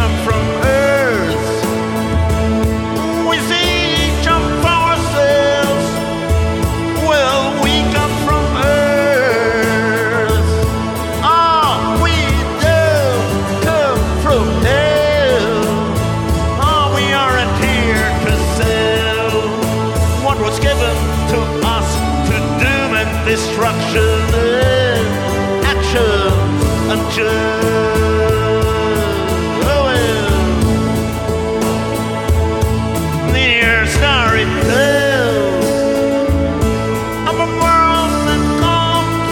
come from Earth. We see jump ourselves. Well, we come from Earth. Ah, we don't come from hell. Ah, we aren't here to sell what was given to us to doom and destruction, action and oh well. Near starry tales of a world that comes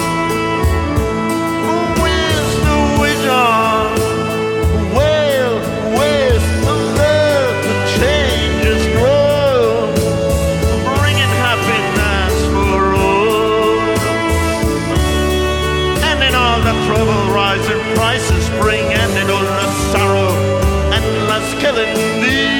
with the vision. Well, with the love that changes grow, bringing happiness for all. And in all the trouble, rising prices bring ended all the sorrow, endless killing need.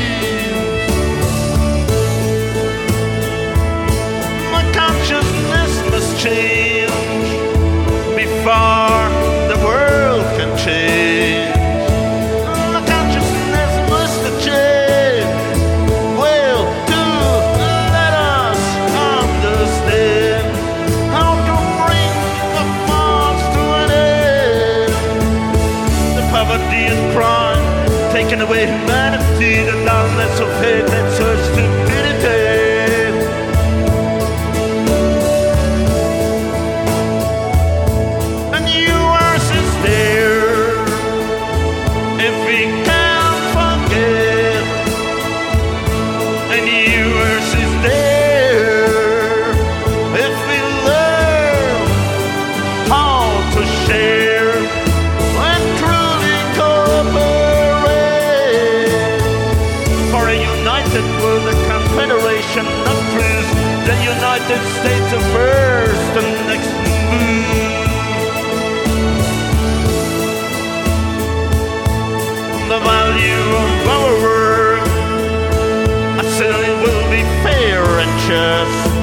My consciousness must change before the world can change. My consciousness must change. Well, to let us understand how to bring the farms to an end. The poverty and crime, taking away humanity, the dullness of hate and such stupidity. And yours is there, if we can't forget. And yours is there, if we learn how to share and truly cooperate for a united world, a confederation of truth, the United States of first and next move. The value of our work, I say it will be fair and just.